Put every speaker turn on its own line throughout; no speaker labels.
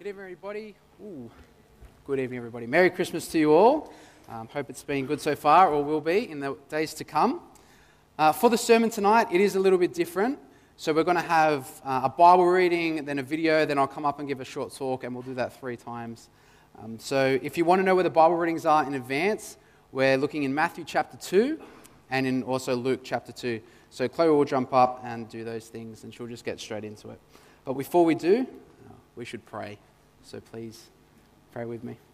Good evening, everybody. Good evening, everybody. Merry Christmas to you all. Hope it's been good so far, or will be in the days to come. For the sermon tonight, it is a little bit different. So we're going to have a Bible reading, then a video, then I'll come up and give a short talk, and we'll do that 3 times. So if you want to know where the Bible readings are in advance, we're looking in Matthew chapter 2 and in also Luke chapter 2. So Chloe will jump up and do those things, and she'll just get straight into it. But before we do, we should pray. So please pray with me.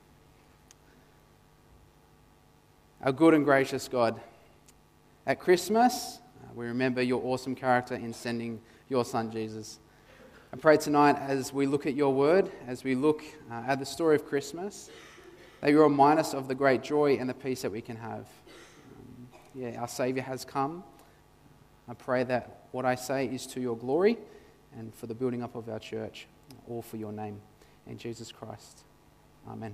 Our good and gracious God, at Christmas, we remember your awesome character in sending your Son, Jesus. I pray tonight as we look at your word, as we look at the story of Christmas, that you remind us of the great joy and the peace that we can have. Our Saviour has come. I pray that what I say is to your glory and for the building up of our church, all for your name. In Jesus Christ. Amen.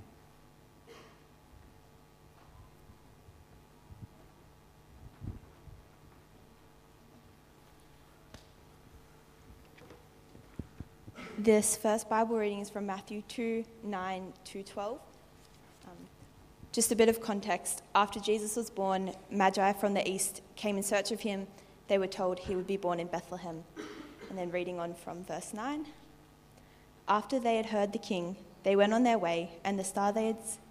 This first Bible reading is from Matthew 2:9-12. Just a bit of context. After Jesus was born, Magi from the east came in search of him. They were told he would be born in Bethlehem. And then reading on from verse 9. After they had heard the king, they went on their way, and the star they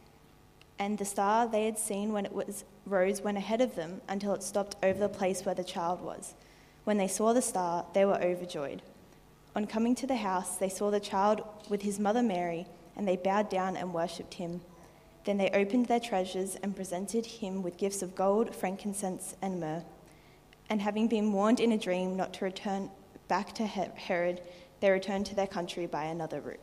had seen when it rose went ahead of them until it stopped over the place where the child was. When they saw the star, they were overjoyed. On coming to the house, they saw the child with his mother Mary, and they bowed down and worshipped him. Then they opened their treasures and presented him with gifts of gold, frankincense, and myrrh. And having been warned in a dream not to return back to Herod, they returned to their country by another route.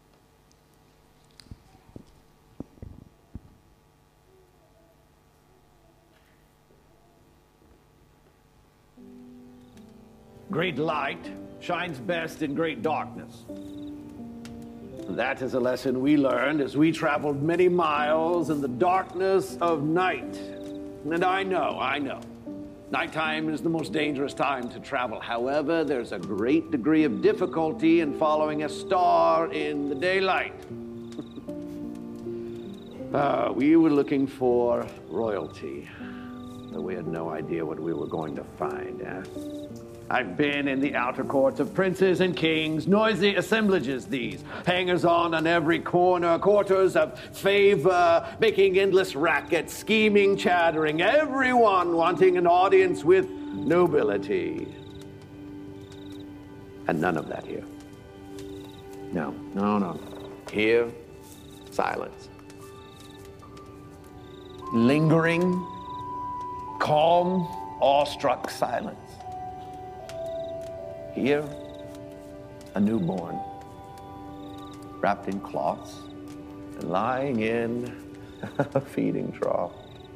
Great light shines best in great darkness. That is a lesson we learned as we traveled many miles in the darkness of night. And I know. Nighttime is the most dangerous time to travel. However, there's a great degree of difficulty in following a star in the daylight. We were looking for royalty, but we had no idea what we were going to find. I've been in the outer courts of princes and kings, noisy assemblages these, hangers-on every corner, quarters of favor, making endless racket, scheming, chattering, everyone wanting an audience with nobility. And none of that here. No. Here, silence. Lingering, calm, awestruck silence. Here, a newborn, wrapped in cloths and lying in a feeding trough.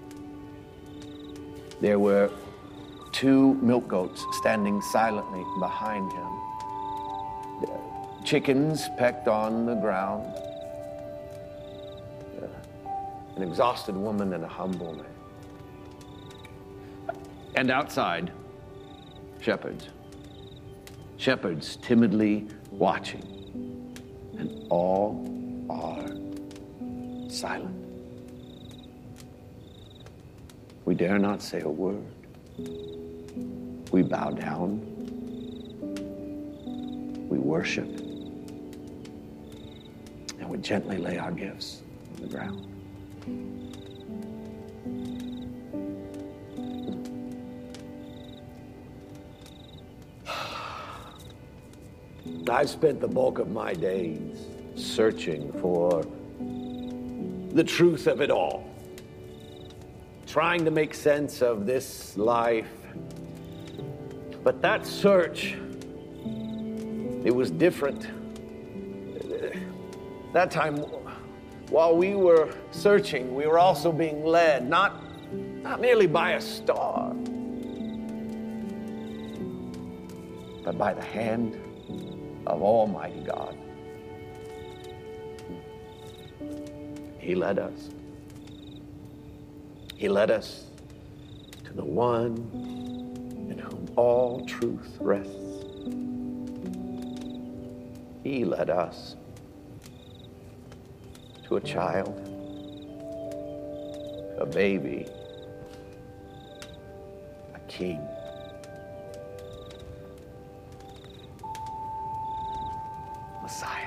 There were 2 milk goats standing silently behind him. Chickens pecked on the ground. An exhausted woman and a humble man. And outside, shepherds. Shepherds timidly watching, and all are silent. We dare not say a word. We bow down. We worship. And we gently lay our gifts on the ground. I've spent the bulk of my days searching for the truth of it all, trying to make sense of this life. But that search, it was different. That time, while we were searching, we were also being led, not merely by a star, but by the hand of Almighty God. He led us. He led us to the one in whom all truth rests. He led us to a child, a baby, a king. Messiah.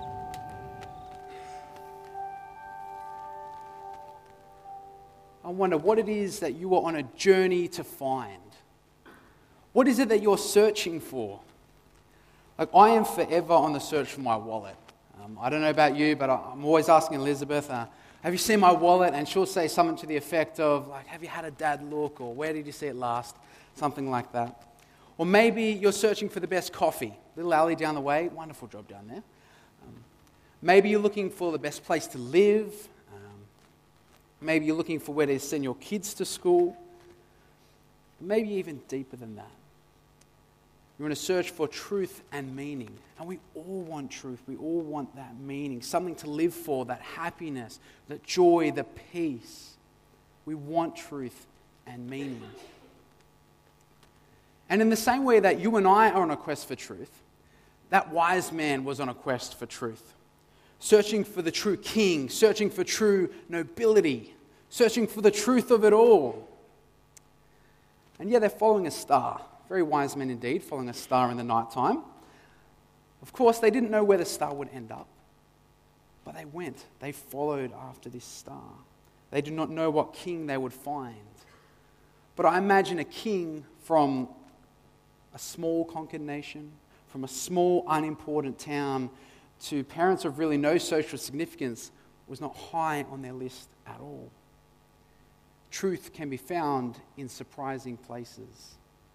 I wonder what it is that you are on a journey to find. What is it that you're searching for? Like, I am forever on the search for my wallet. I don't know about you, but I'm always asking Elizabeth, have you seen my wallet? And she'll say something to the effect of, like, have you had a dad look? Or where did you see it last? Something like that. Or maybe you're searching for the best coffee. Little alley down the way, wonderful job down there. Maybe you're looking for the best place to live. Maybe you're looking for where to send your kids to school. Maybe even deeper than that. You're in a search for truth and meaning. And we all want truth. We all want that meaning. Something to live for, that happiness, that joy, the peace. We want truth and meaning. And in the same way that you and I are on a quest for truth, that wise man was on a quest for truth. Searching for the true king, searching for true nobility, searching for the truth of it all. And yeah, they're following a star. Very wise men indeed, following a star in the night time. Of course, they didn't know where the star would end up, but they went. They followed after this star. They did not know what king they would find. But I imagine a king from a small conquered nation, from a small unimportant town, to parents of really no social significance, was not high on their list at all. Truth can be found in surprising places.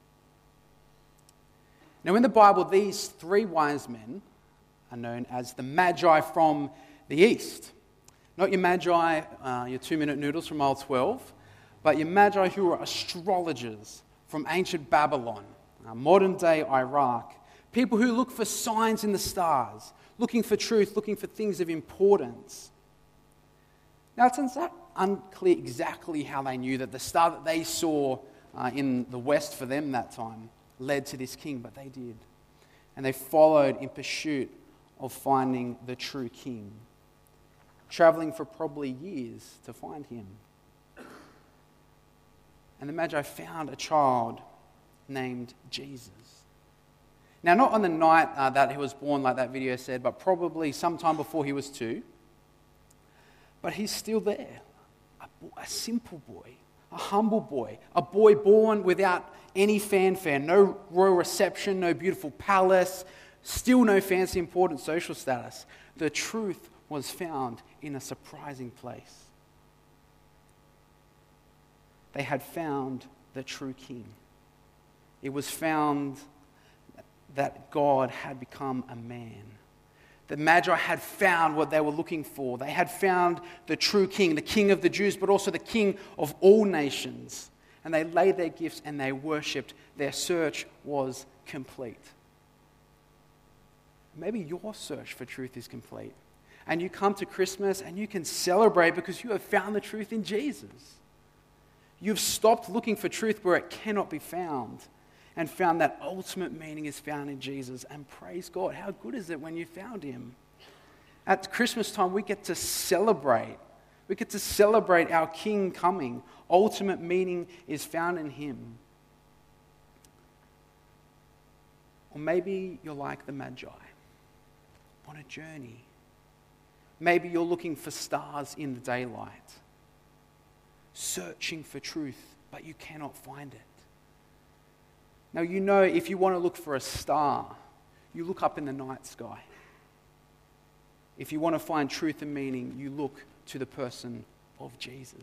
Now, in the Bible, these three wise men are known as the Magi from the East. Not your Magi, your 2-minute noodles from aisle 12, but your Magi who are astrologers from ancient Babylon, modern-day Iraq. People who look for signs in the stars, looking for truth, looking for things of importance. Now, it's unclear exactly how they knew that the star that they saw in the west for them that time led to this king, but they did. And they followed in pursuit of finding the true king, traveling for probably years to find him. And the Magi found a child named Jesus. Now, not on the night that he was born, like that video said, but probably sometime before he was 2. But he's still there. A simple boy, a humble boy, a boy born without any fanfare, no royal reception, no beautiful palace, still no fancy important social status. The truth was found in a surprising place. They had found the true king. It was found that God had become a man. The Magi had found what they were looking for. They had found the true king, the king of the Jews, but also the king of all nations. And they laid their gifts and they worshipped. Their search was complete. Maybe your search for truth is complete. And you come to Christmas and you can celebrate because you have found the truth in Jesus. You've stopped looking for truth where it cannot be found and found that ultimate meaning is found in Jesus. And praise God, how good is it when you found him? At Christmas time, we get to celebrate. We get to celebrate our King coming. Ultimate meaning is found in him. Or maybe you're like the Magi, on a journey. Maybe you're looking for stars in the daylight, searching for truth, but you cannot find it. Now, you know, if you want to look for a star, you look up in the night sky. If you want to find truth and meaning, you look to the person of Jesus.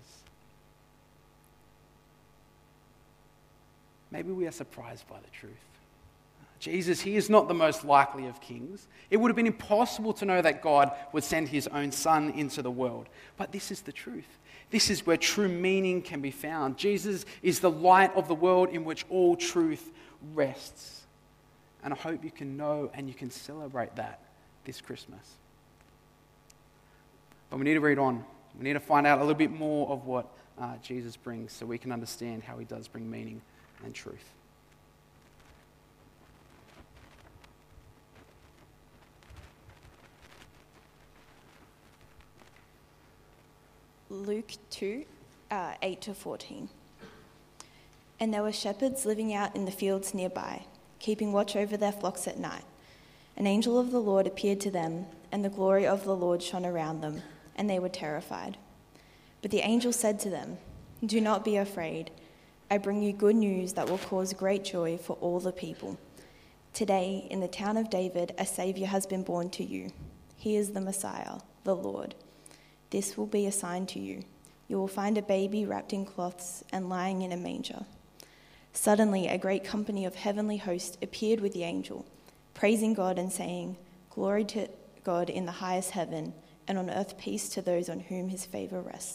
Maybe we are surprised by the truth. Jesus, he is not the most likely of kings. It would have been impossible to know that God would send his own son into the world. But this is the truth. This is where true meaning can be found. Jesus is the light of the world in which all truth rests. And I hope you can know and you can celebrate that this Christmas. But we need to read on. We need to find out a little bit more of what Jesus brings so we can understand how he does bring meaning and truth.
Luke 2, 8 to 14. And there were shepherds living out in the fields nearby, keeping watch over their flocks at night. An angel of the Lord appeared to them, and the glory of the Lord shone around them, and they were terrified. But the angel said to them, "Do not be afraid. I bring you good news that will cause great joy for all the people. Today, in the town of David, a Saviour has been born to you. He is the Messiah, the Lord. This will be a sign to you. You will find a baby wrapped in cloths and lying in a manger." Suddenly, a great company of heavenly hosts appeared with the angel, praising God and saying, "Glory to God in the highest heaven, and on earth peace to those on whom his favour rests."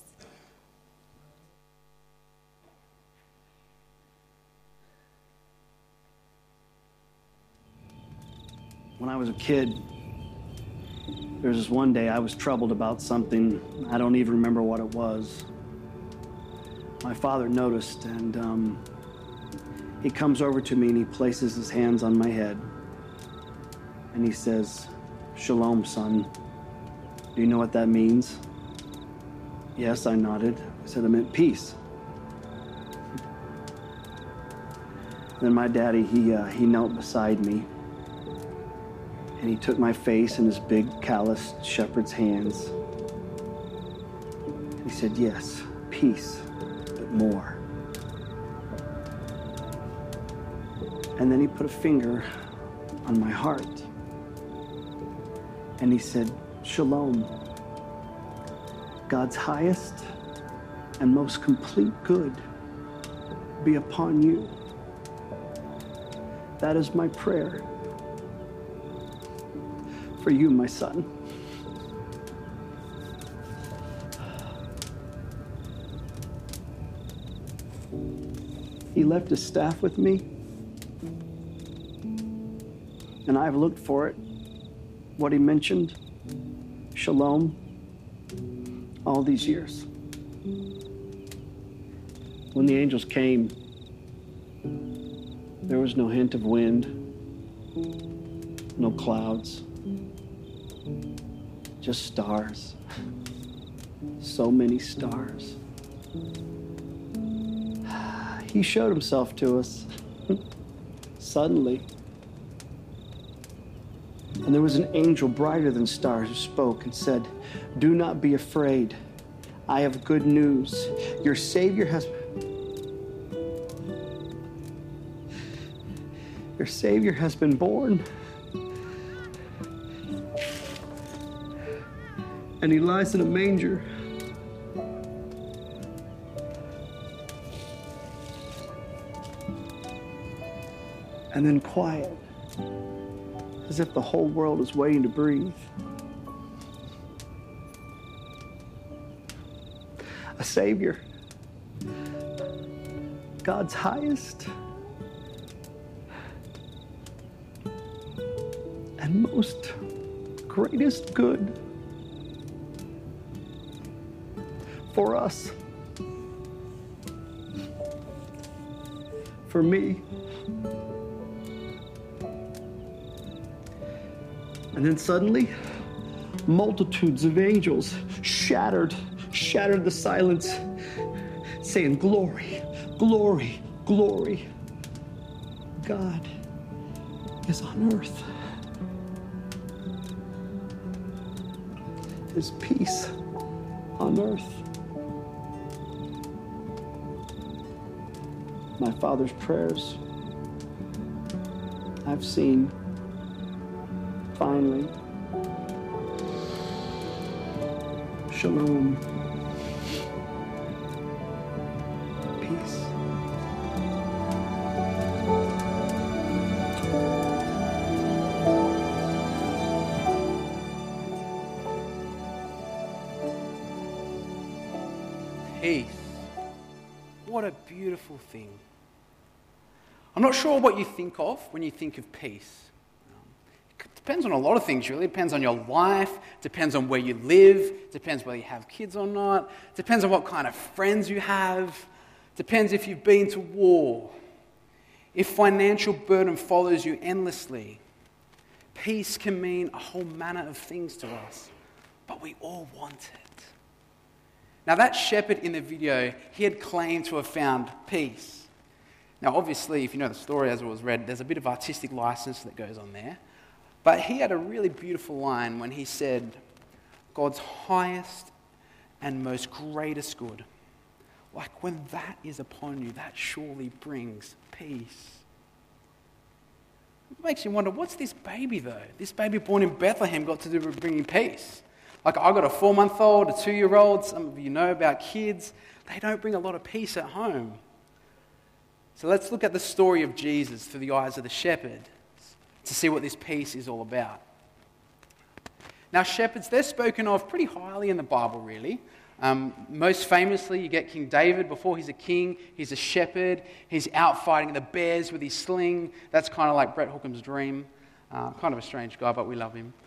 When I was a kid, there was this one day I was troubled about something. I don't even remember what it was. My father noticed, and he comes over to me and he places his hands on my head. And he says, "Shalom, son. Do you know what that means?" Yes, I nodded. I said, "It meant peace." Then my daddy, he knelt beside me. And he took my face in his big, calloused shepherd's hands. He said, "Yes, peace, but more." And then he put a finger on my heart. And he said, "Shalom, God's highest and most complete good be upon you." That is my prayer for you, my son. He left his staff with me, and I've looked for it, what he mentioned, shalom, all these years. When the angels came, there was no hint of wind, no clouds, just stars. So many stars. He showed himself to us suddenly. And there was an angel brighter than stars who spoke and said, "Do not be afraid. I have good news. Your Savior has been born. And he lies in a manger." And then quiet, as if the whole world is waiting to breathe. A Savior, God's highest and most greatest good for us, for me. And then suddenly, multitudes of angels shattered the silence, saying, "Glory, glory, glory. God is on earth. His peace on earth." My father's prayers, I've seen. Finally, shalom, peace.
Peace. What a beautiful thing. I'm not sure what you think of when you think of peace. Depends on a lot of things, really. It depends on your life, depends on where you live, depends whether you have kids or not, depends on what kind of friends you have, depends if you've been to war, if financial burden follows you endlessly. Peace can mean a whole manner of things to us, but we all want it. Now, that shepherd in the video, he had claimed to have found peace. Now, obviously, if you know the story as it was read, there's a bit of artistic license that goes on there. But he had a really beautiful line when he said, God's highest and most greatest good. Like, when that is upon you, that surely brings peace. It makes you wonder, what's this baby, though? This baby born in Bethlehem got to do with bringing peace. Like, I got a 4-month-old, a 2-year-old. Some of you know about kids. They don't bring a lot of peace at home. So let's look at the story of Jesus through the eyes of the shepherd to see what this peace is all about. Now, shepherds, they're spoken of pretty highly in the Bible, really. Most famously, you get King David. Before he's a king, he's a shepherd. He's out fighting the bears with his sling. That's kind of like Brett Hookham's dream. Kind of a strange guy, but we love him.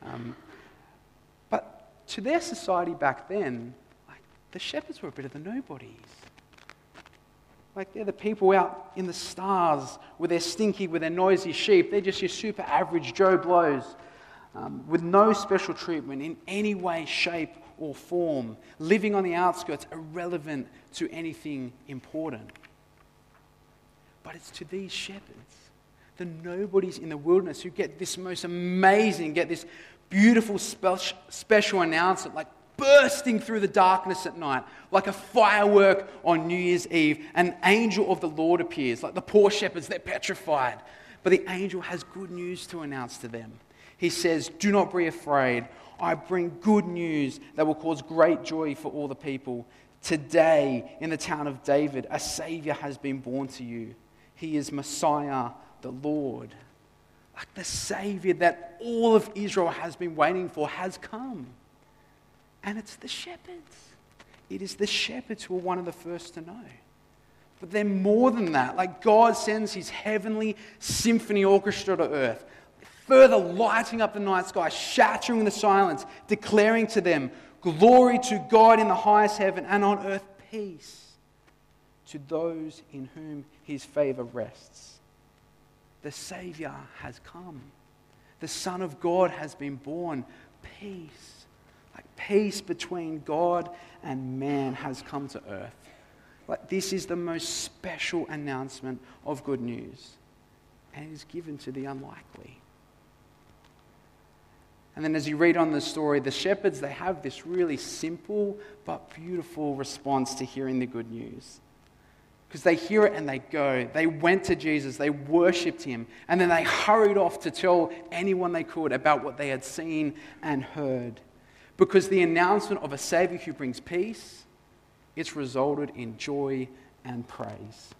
But to their society back then, like, the shepherds were a bit of the nobodies. Like, they're the people out in the stars with their noisy sheep. They're just your super average Joe Blows with no special treatment in any way, shape, or form, living on the outskirts, irrelevant to anything important. But it's to these shepherds, the nobodies in the wilderness, who get this most amazing, get this beautiful special announcement, like bursting through the darkness at night, like a firework on New Year's Eve. An angel of the Lord appears. Like the poor shepherds, they're petrified. But the angel has good news to announce to them. He says, "Do not be afraid. I bring good news that will cause great joy for all the people. Today, in the town of David, a Savior has been born to you. He is Messiah, the Lord." Like the Savior that all of Israel has been waiting for has come. And it's the shepherds. It is the shepherds who are one of the first to know. But they're more than that. Like, God sends his heavenly symphony orchestra to earth, further lighting up the night sky, shattering the silence, declaring to them, "Glory to God in the highest heaven, and on earth peace to those in whom his favor rests." The Savior has come. The Son of God has been born. Peace. Like peace between God and man has come to earth. Like, this is the most special announcement of good news. And it is given to the unlikely. And then as you read on the story, the shepherds, they have this really simple but beautiful response to hearing the good news. Because they hear it and they go. They went to Jesus, they worshipped him, and then they hurried off to tell anyone they could about what they had seen and heard. Because the announcement of a Savior who brings peace, it's resulted in joy and praise.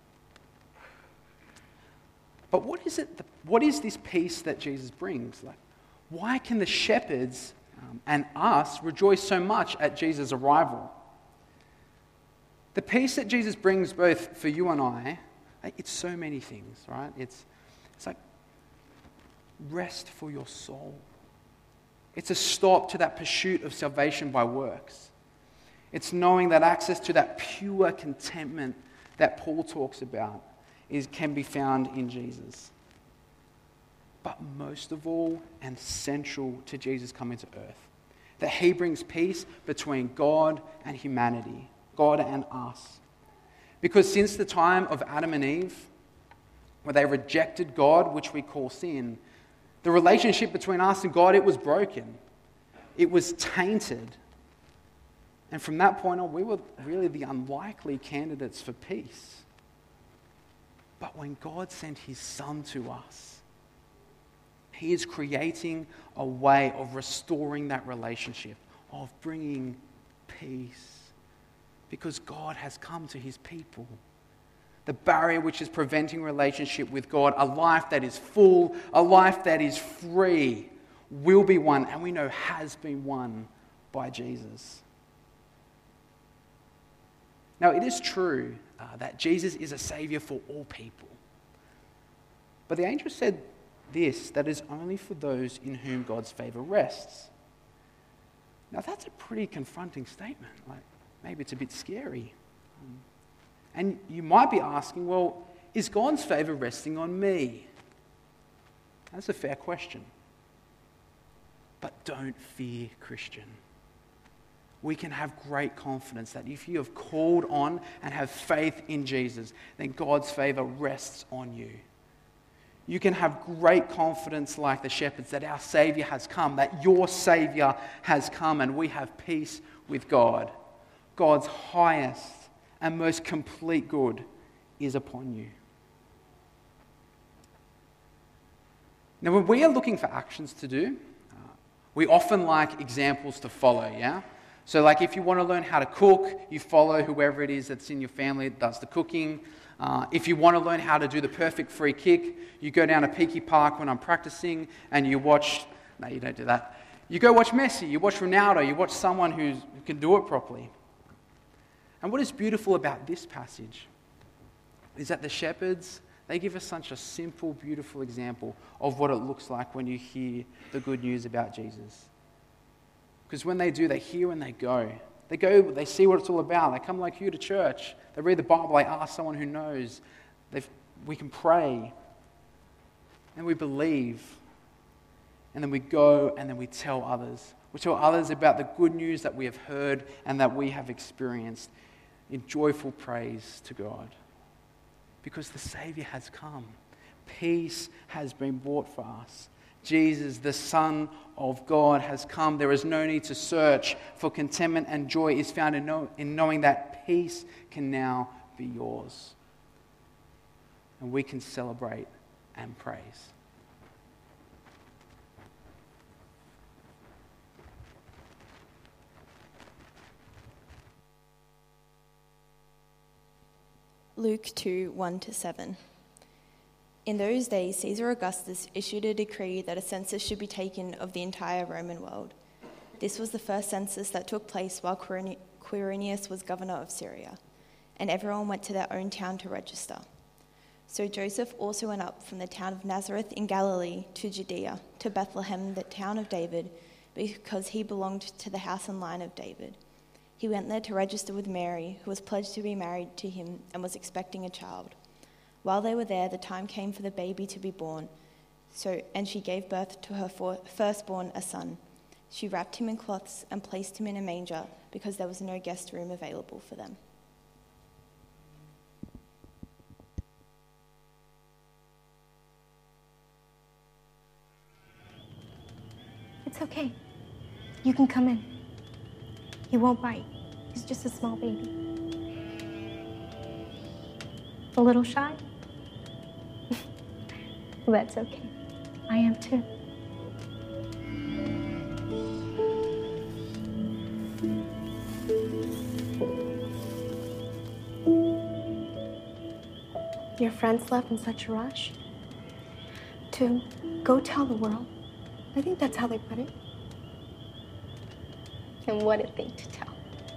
But what is this peace that Jesus brings? Like, why can the shepherds and us rejoice so much at Jesus' arrival? The peace that Jesus brings both for you and I, it's so many things, right? It's like rest for your soul. It's a stop to that pursuit of salvation by works. It's knowing that access to that pure contentment that Paul talks about can be found in Jesus. But most of all, and central to Jesus coming to earth, that he brings peace between God and humanity, God and us. Because since the time of Adam and Eve, where they rejected God, which we call sin, the relationship between us and God, it was broken. It was tainted. And from that point on, we were really the unlikely candidates for peace. But when God sent his Son to us, he is creating a way of restoring that relationship, of bringing peace. Because God has come to his people. The barrier which is preventing relationship with God, a life that is full, a life that is free, will be won, and we know has been won by Jesus. Now, it is true that Jesus is a Savior for all people. But the angel said this, that is only for those in whom God's favor rests. Now, that's a pretty confronting statement. Like, maybe it's a bit scary. And you might be asking, well, is God's favor resting on me? That's a fair question. But don't fear, Christian. we can have great confidence that if you have called on and have faith in Jesus, then God's favor rests on you. You can have great confidence like the shepherds that our Savior has come, that your Savior has come, and we have peace with God. God's highest and most complete good is upon you. Now, when we are looking for actions to do, we often like examples to follow, yeah? So like if you want to learn how to cook, you follow whoever it is that's in your family that does the cooking. If you want to learn how to do the perfect free kick, you go down to Peaky Park when I'm practicing and you watch... No, you don't do that. You go watch Messi, you watch Ronaldo, you watch someone who can do it properly. And what is beautiful about this passage is that the shepherds, they give us such a simple, beautiful example of what it looks like when you hear the good news about Jesus. Because when they do, they hear and they go. They see what it's all about. They come like you to church. They read the Bible. They ask someone who knows. We can pray. And we believe. And then we go and then we tell others. We tell others about the good news that we have heard and that we have experienced in joyful praise to God. Because the Savior has come. Peace has been bought for us. Jesus, the Son of God, has come. There is no need to search, for contentment and joy is found in knowing that peace can now be yours. And we can celebrate and praise.
Luke 2, 1-7. In those days, Caesar Augustus issued a decree that a census should be taken of the entire Roman world. This was the first census that took place while Quirinius was governor of Syria, and everyone went to their own town to register. So Joseph also went up from the town of Nazareth in Galilee to Judea, to Bethlehem, the town of David, because he belonged to the house and line of David. He went there to register with Mary, who was pledged to be married to him and was expecting a child. While they were there, the time came for the baby to be born, and she gave birth to her firstborn, a son. She wrapped him in cloths and placed him in a manger because there was no guest room available for them.
It's okay. You can come in. He won't bite. He's just a small baby. A little shy? Well, that's okay. I am too. Your friends left in such a rush to go tell the world. I think that's how they put it. And what a thing to tell.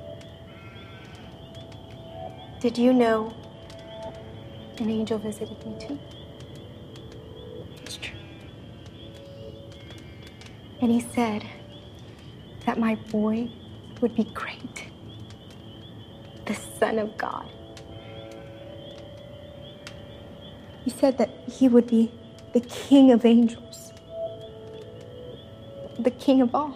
Did you know an angel visited me too? It's true. And he said that my boy would be great, the Son of God. He said that he would be the King of angels, the King of all.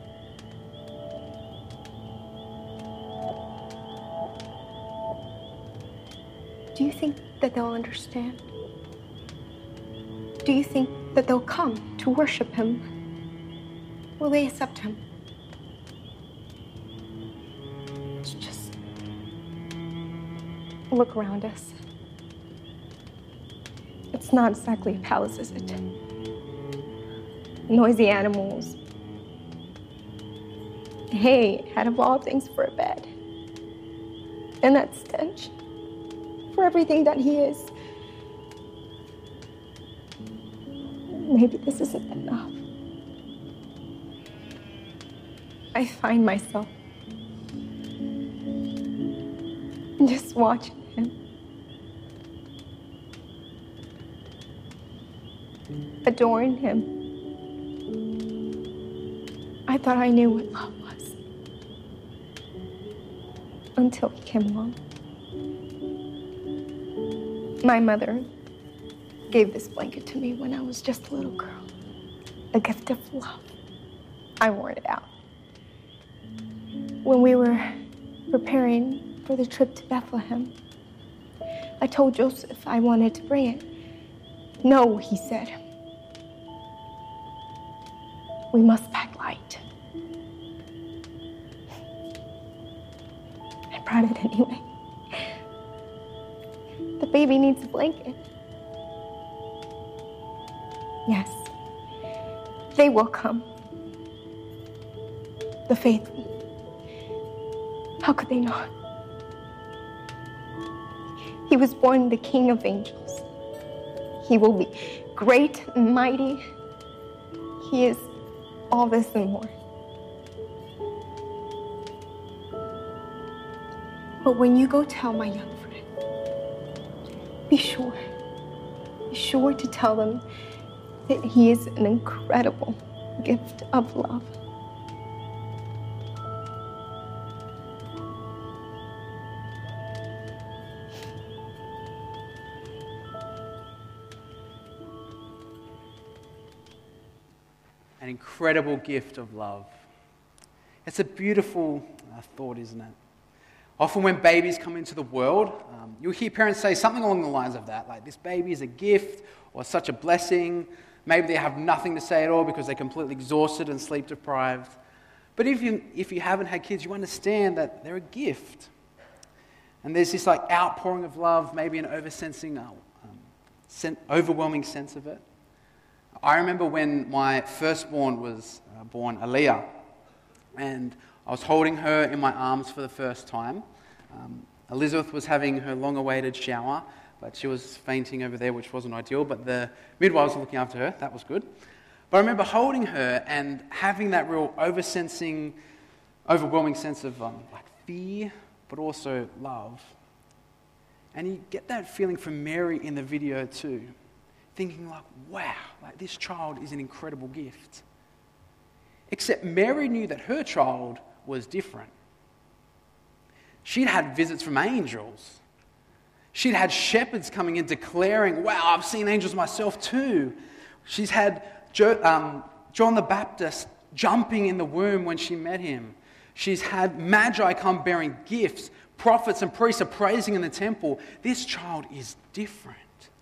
Do you think that they'll understand? Do you think that they'll come to worship him? Will they accept him? Just look around us. It's not exactly a palace, is it? Noisy animals. Hay, out of all things, for a bed. And that stench. For everything that he is. Maybe this isn't enough. I find myself just watching him, adoring him. I thought I knew what love was until he came along. My mother gave this blanket to me when I was just a little girl. A gift of love. I wore it out. when we were preparing for the trip to Bethlehem, I told Joseph I wanted to bring it. No, he said. We must pack light. I brought it anyway. The baby needs a blanket. Yes, they will come. The faithful. How could they not? He was born the King of Angels. He will be great and mighty. He is all this and more. But when you go tell my young friend, be sure to tell them that he is an incredible gift of love.
An incredible gift of love. It's a beautiful thought, isn't it? Often when babies come into the world, you'll hear parents say something along the lines of that, like, this baby is a gift or such a blessing. Maybe they have nothing to say at all because they're completely exhausted and sleep deprived. But if you haven't had kids, you understand that they're a gift. And there's this like outpouring of love, maybe an overwhelming sense of it. I remember when my firstborn was born, Aaliyah, and I was holding her in my arms for the first time. Elizabeth was having her long-awaited shower, but she was fainting over there, which wasn't ideal, but the midwives were looking after her. That was good. But I remember holding her and having that real overwhelming sense of like fear, but also love. And you get that feeling from Mary in the video too, thinking like, wow, like this child is an incredible gift. Except Mary knew that her child was different. She'd had visits from angels. She'd had shepherds coming in declaring, wow, I've seen angels myself too. She's had John the Baptist jumping in the womb when she met him. She's had magi come bearing gifts. Prophets and priests are praising in the temple. This child is different.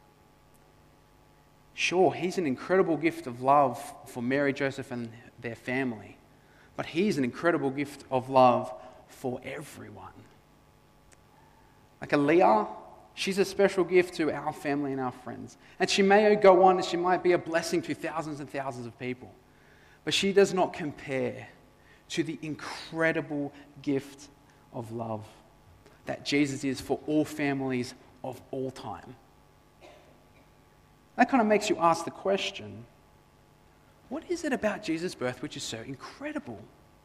Sure, he's an incredible gift of love for Mary, Joseph, and their family. But he's an incredible gift of love for everyone. Like Aaliyah, she's a special gift to our family and our friends. And she may go on and she might be a blessing to thousands and thousands of people. But she does not compare to the incredible gift of love that Jesus is for all families of all time. That kind of makes you ask the question, what is it about Jesus' birth which is so incredible?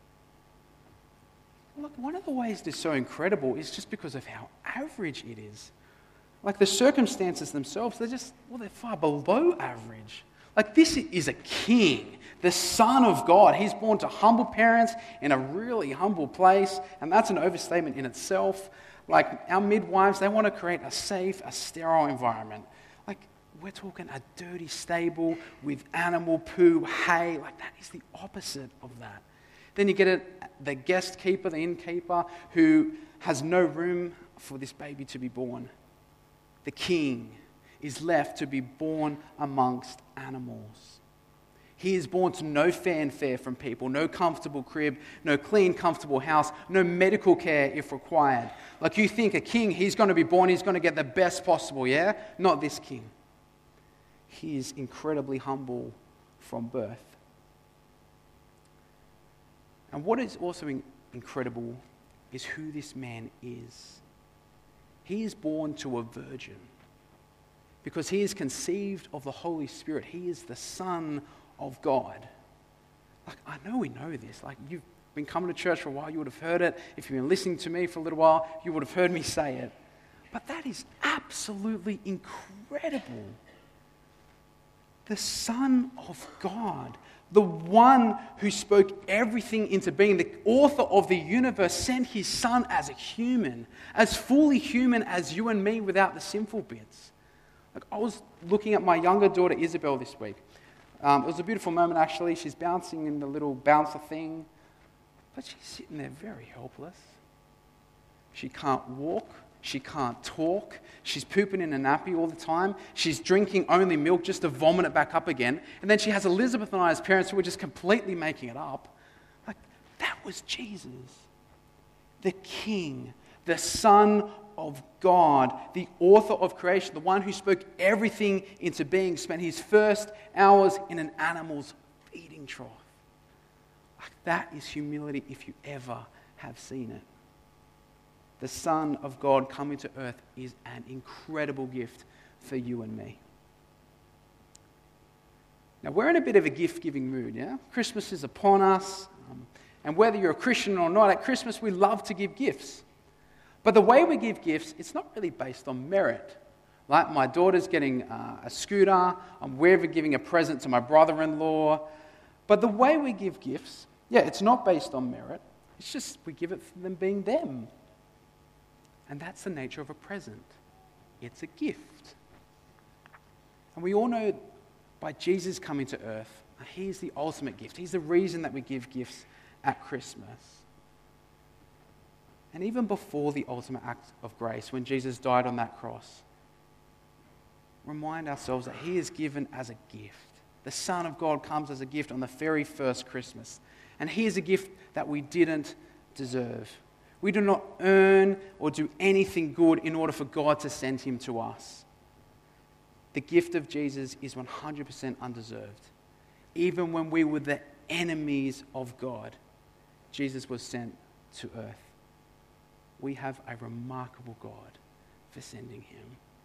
Look, one of the ways it is so incredible is just because of how average it is. Like the circumstances themselves, they're far below average. Like this is a king, the Son of God. He's born to humble parents in a really humble place, and that's an overstatement in itself. Like our midwives, they want to create a safe, a sterile environment. Like we're talking a dirty stable with animal poo, hay. Like that is the opposite of that. Then you get the guest keeper, the innkeeper, who has no room for this baby to be born. The king is left to be born amongst animals. He is born to no fanfare from people, no comfortable crib, no clean, comfortable house, no medical care if required. Like you think a king, he's going to be born, he's going to get the best possible, yeah? Not this king. He is incredibly humble from birth. And what is also incredible is who this man is. He is born to a virgin because he is conceived of the Holy Spirit. He is the Son of God. Like, I know we know this. Like, you've been coming to church for a while, you would have heard it. If you've been listening to me for a little while, you would have heard me say it. But that is absolutely incredible. The Son of God, the one who spoke everything into being, the author of the universe, sent his Son as a human, as fully human as you and me without the sinful bits. Like I was looking at my younger daughter Isabel this week. It was a beautiful moment actually. She's bouncing in the little bouncer thing. But she's sitting there very helpless. She can't walk. She can't talk. She's pooping in a nappy all the time. She's drinking only milk just to vomit it back up again. And then she has Elizabeth and I as parents who were just completely making it up. Like, that was Jesus, the King, the Son of God, the author of creation, the one who spoke everything into being, spent his first hours in an animal's feeding trough. Like, that is humility if you ever have seen it. The Son of God coming to earth is an incredible gift for you and me. Now, we're in a bit of a gift-giving mood, yeah? Christmas is upon us. And whether you're a Christian or not, at Christmas we love to give gifts. But the way we give gifts, it's not really based on merit. Like, my daughter's getting a scooter. We're giving a present to my brother-in-law. But the way we give gifts, yeah, it's not based on merit. It's just we give it for them being them. And that's the nature of a present. It's a gift. And we all know by Jesus coming to earth, he's the ultimate gift. He's the reason that we give gifts at Christmas. And even before the ultimate act of grace, when Jesus died on that cross, remind ourselves that he is given as a gift. The Son of God comes as a gift on the very first Christmas. And he is a gift that we didn't deserve. We do not earn or do anything good in order for God to send him to us. The gift of Jesus is 100% undeserved. Even when we were the enemies of God, Jesus was sent to earth. We have a remarkable God for sending him.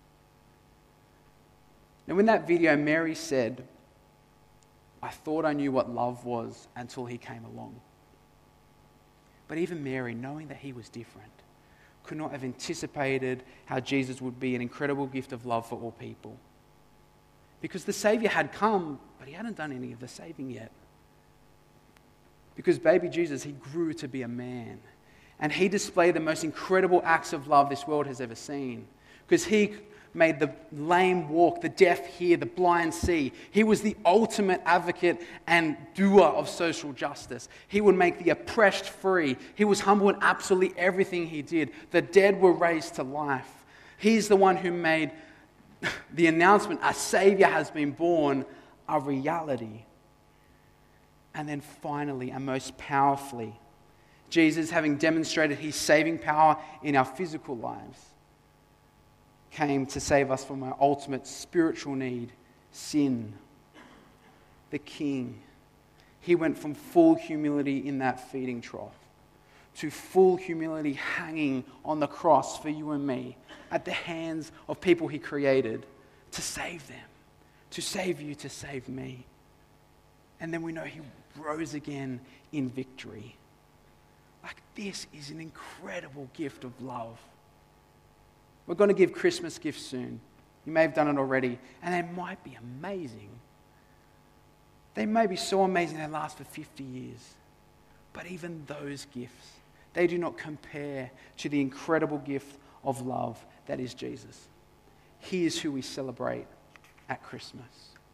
Now, in that video, Mary said, "I thought I knew what love was until he came along." But even Mary, knowing that he was different, could not have anticipated how Jesus would be an incredible gift of love for all people. Because the Savior had come, but he hadn't done any of the saving yet. Because baby Jesus, he grew to be a man. And he displayed the most incredible acts of love this world has ever seen. Because he made the lame walk, the deaf hear, the blind see. He was the ultimate advocate and doer of social justice. He would make the oppressed free. He was humble in absolutely everything he did. The dead were raised to life. He's the one who made the announcement, a Savior has been born, a reality. And then finally, and most powerfully, Jesus, having demonstrated his saving power in our physical lives, came to save us from our ultimate spiritual need, sin. The King, he went from full humility in that feeding trough to full humility hanging on the cross for you and me at the hands of people he created to save them, to save you, to save me. And then we know he rose again in victory. Like, this is an incredible gift of love. We're going to give Christmas gifts soon. You may have done it already, and they might be amazing. They may be so amazing they last for 50 years. But even those gifts, they do not compare to the incredible gift of love that is Jesus. He is who we celebrate at Christmas.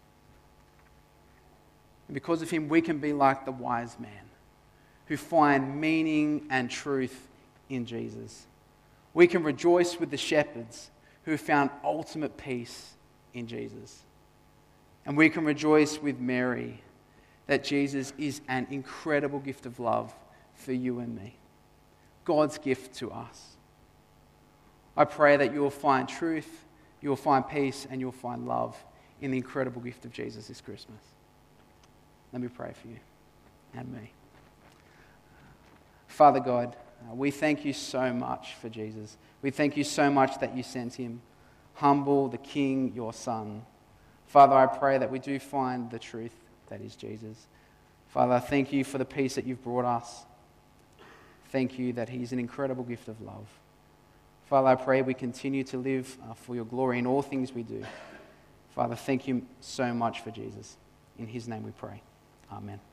And because of him, we can be like the wise man who find meaning and truth in Jesus. We can rejoice with the shepherds who found ultimate peace in Jesus. And we can rejoice with Mary that Jesus is an incredible gift of love for you and me. God's gift to us. I pray that you will find truth, you will find peace, and you'll find love in the incredible gift of Jesus this Christmas. Let me pray for you and me. Father God, we thank you so much for Jesus. We thank you so much that you sent him, humble, the King, your Son. Father, I pray that we do find the truth that is Jesus. Father, I thank you for the peace that you've brought us. Thank you that he's an incredible gift of love. Father, I pray we continue to live for your glory in all things we do. Father, thank you so much for Jesus. In his name we pray. Amen.